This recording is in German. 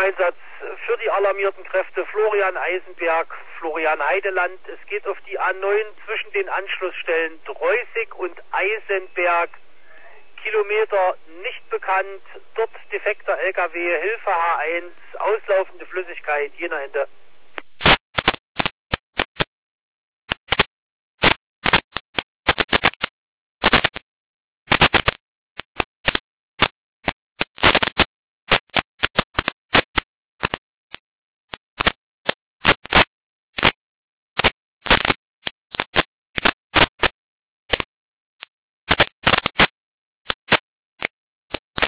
Notärzeinsatz für die alarmierten Kräfte Florian Eisenberg, Florian Heideland. Es geht auf die A9 zwischen den Anschlussstellen Dreusig und Eisenberg. Kilometer nicht bekannt. Dort defekter LKW, Hilfe H1, auslaufende Flüssigkeit, Jena Ende.